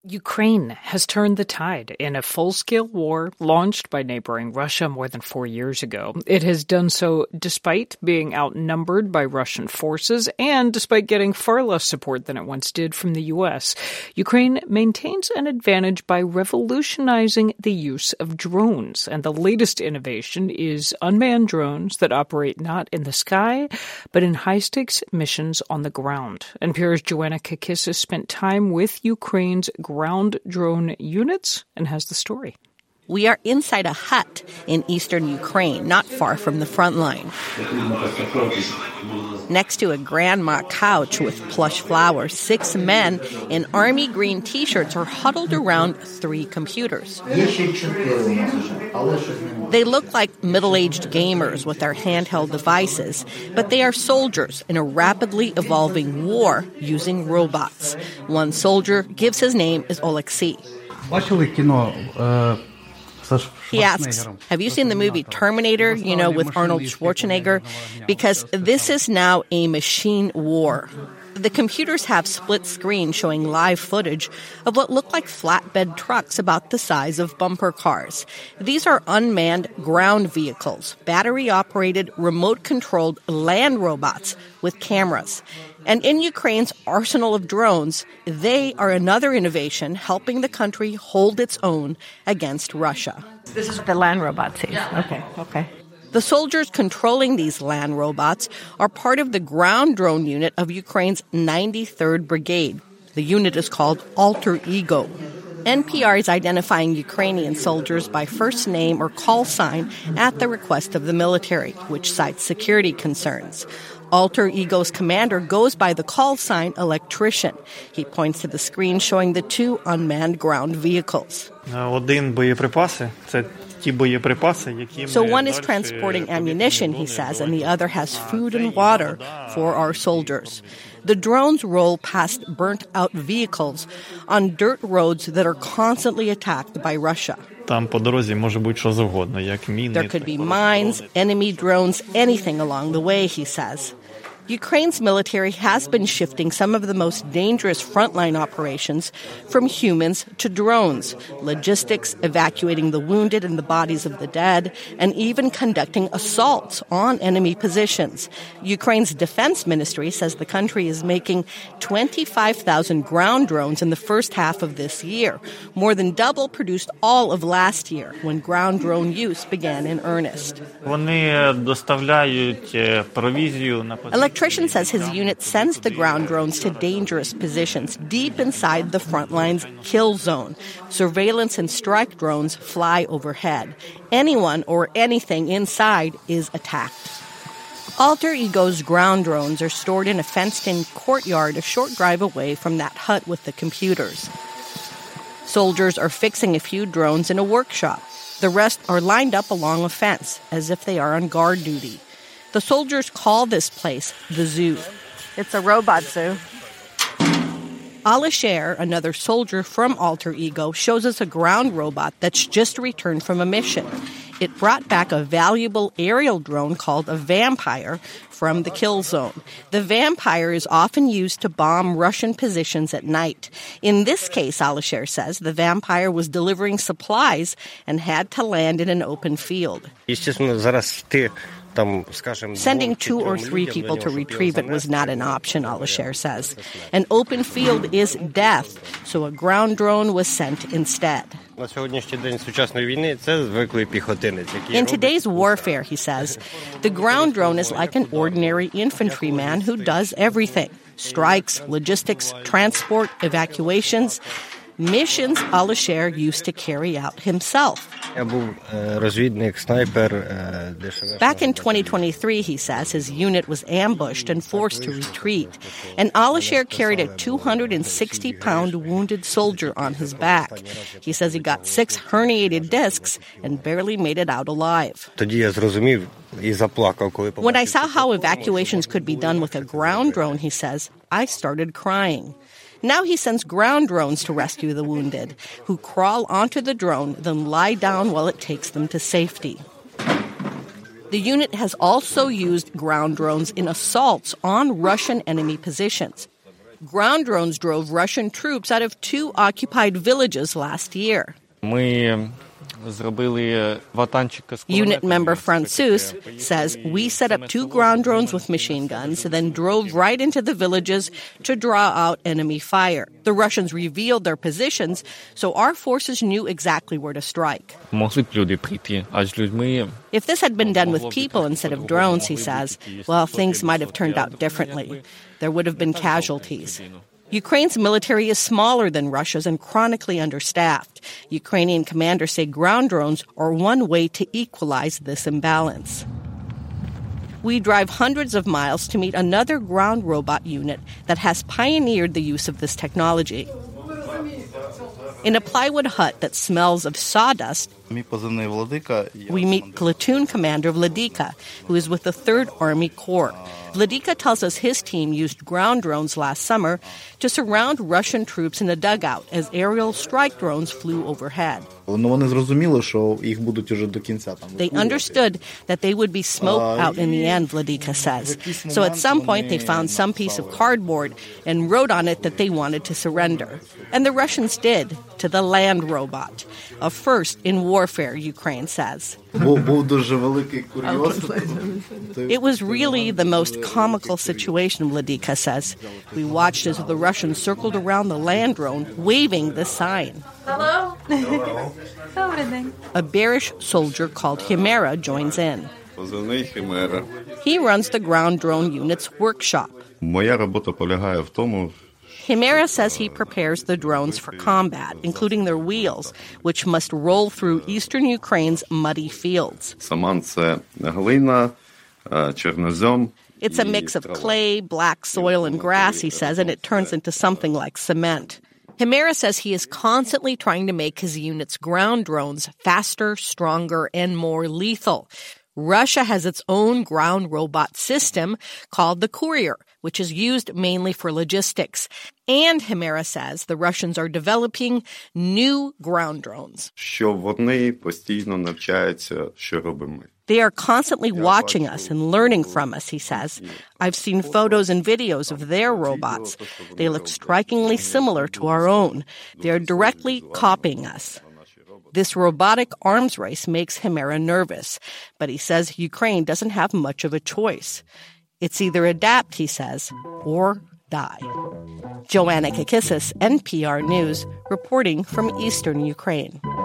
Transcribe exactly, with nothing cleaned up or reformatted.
Ukraine has turned the tide in a full-scale war launched by neighboring Russia more than four years ago. It has done so despite being outnumbered by Russian forces and despite getting far less support than it once did from the U S. Ukraine maintains an advantage by revolutionizing the use of drones, and the latest innovation is unmanned drones that operate not in the sky, but in high-stakes missions on the ground. N P R's Joanna Kakissis spent time with Ukraine's ground drone units and has the story. We are inside a hut in eastern Ukraine, not far from the front line. Next to a grandma couch with plush flowers, six men in army green T-shirts are huddled around three computers. They look like middle-aged gamers with their handheld devices, but they are soldiers in a rapidly evolving war using robots. One soldier gives his name as Oleksiy. He asks, have you seen the movie Terminator, you know, with Arnold Schwarzenegger? Because this is now a machine war. The computers have split screens showing live footage of what look like flatbed trucks about the size of bumper cars. These are unmanned ground vehicles, battery-operated, remote-controlled land robots with cameras. And in Ukraine's arsenal of drones, they are another innovation helping the country hold its own against Russia. This is the land robots. Yeah. Okay, okay. The soldiers controlling these land robots are part of the ground drone unit of Ukraine's ninety-third Brigade. The unit is called Alter Ego. N P R is identifying Ukrainian soldiers by first name or call sign at the request of the military, which cites security concerns. Alter Ego's commander goes by the call sign electrician. He points to the screen showing the two unmanned ground vehicles. So one is transporting ammunition, he says, and the other has food and water for our soldiers. The drones roll past burnt-out vehicles on dirt roads that are constantly attacked by Russia. There could be mines, enemy drones, anything along the way, he says. Ukraine's military has been shifting some of the most dangerous frontline operations from humans to drones, logistics, evacuating the wounded and the bodies of the dead, and even conducting assaults on enemy positions. Ukraine's defense ministry says the country is making twenty-five thousand ground drones in the first half of this year, more than double produced all of last year when ground drone use began in earnest. Electrician says his unit sends the ground drones to dangerous positions deep inside the front line's kill zone. Surveillance and strike drones fly overhead. Anyone or anything inside is attacked. Alter Ego's ground drones are stored in a fenced-in courtyard a short drive away from that hut with the computers. Soldiers are fixing a few drones in a workshop. The rest are lined up along a fence, as if they are on guard duty. The soldiers call this place the zoo. It's a robot zoo. Alisher, another soldier from Alter Ego, shows us a ground robot that's just returned from a mission. It brought back a valuable aerial drone called a Vampire from the kill zone. The Vampire is often used to bomb Russian positions at night. In this case, Alisher says, the Vampire was delivering supplies and had to land in an open field. Sending two or three people to retrieve it was not an option, Alisher says. An open field is death, so a ground drone was sent instead. In today's warfare, he says, the ground drone is like an ordinary infantryman who does everything. Strikes, logistics, transport, evacuations. Missions Alisher used to carry out himself. Back in twenty twenty-three, he says, his unit was ambushed and forced to retreat. And Alisher carried a two hundred sixty pound wounded soldier on his back. He says he got six herniated discs and barely made it out alive. When I saw how evacuations could be done with a ground drone, he says, I started crying. Now he sends ground drones to rescue the wounded, who crawl onto the drone, then lie down while it takes them to safety. The unit has also used ground drones in assaults on Russian enemy positions. Ground drones drove Russian troops out of two occupied villages last year. Unit member Francis says, we set up two ground drones with machine guns, then drove right into the villages to draw out enemy fire. The Russians revealed their positions, so our forces knew exactly where to strike. If this had been done with people instead of drones, he says, well, things might have turned out differently. There would have been casualties. Ukraine's military is smaller than Russia's and chronically understaffed. Ukrainian commanders say ground drones are one way to equalize this imbalance. We drive hundreds of miles to meet another ground robot unit that has pioneered the use of this technology. In a plywood hut that smells of sawdust, we meet platoon commander Vladika, who is with the third Army Corps. Vladika tells us his team used ground drones last summer to surround Russian troops in a dugout as aerial strike drones flew overhead. They understood that they would be smoked out in the end, Vladika says. So at some point they found some piece of cardboard and wrote on it that they wanted to surrender. And the Russians did, to the land robot. A first in warfare, Ukraine says. It was really the most comical situation, Vladika says. We watched as the Russians circled around the land drone, waving the sign. Hello? Hello. A bearish soldier called Chimera joins in. He runs the ground drone unit's workshop. Chimera says he prepares the drones for combat, including their wheels, which must roll through eastern Ukraine's muddy fields. It's a mix of clay, black soil, and grass, he says, and it turns into something like cement. Chimera says he is constantly trying to make his unit's ground drones faster, stronger, and more lethal. Russia has its own ground robot system called the Courier, which is used mainly for logistics. And Chimera says the Russians are developing new ground drones. They are constantly watching us and learning from us, he says. I've seen photos and videos of their robots. They look strikingly similar to our own. They are directly copying us. This robotic arms race makes Chimera nervous, but he says Ukraine doesn't have much of a choice. It's either adapt, he says, or die. Joanna Kakissis, N P R News, reporting from eastern Ukraine.